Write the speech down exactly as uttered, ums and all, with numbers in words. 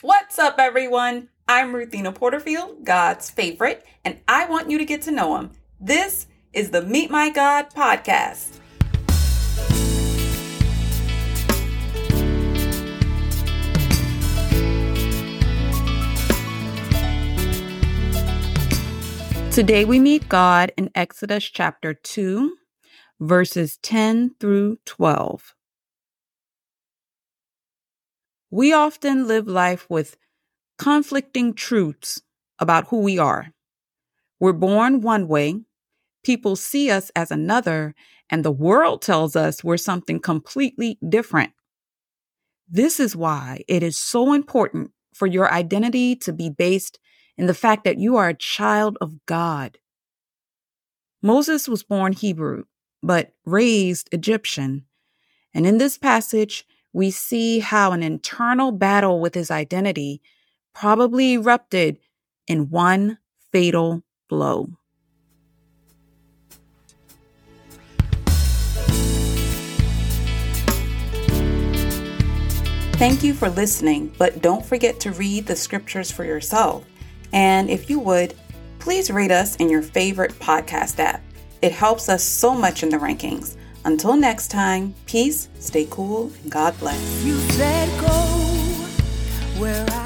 What's up, everyone? I'm Ruthina Porterfield, God's favorite, and I want you to get to know him. This is the Meet My God podcast. Today we meet God in Exodus chapter two, verses ten through twelve. We often live life with conflicting truths about who we are. We're born one way, people see us as another, and the world tells us we're something completely different. This is why it is so important for your identity to be based in the fact that you are a child of God. Moses was born Hebrew, but raised Egyptian. And in this passage, we see how an internal battle with his identity probably erupted in one fatal blow. Thank you for listening, but don't forget to read the scriptures for yourself. And if you would, please rate us in your favorite podcast app. It helps us so much in the rankings. Until next time, peace, stay cool, and God bless. You said go where I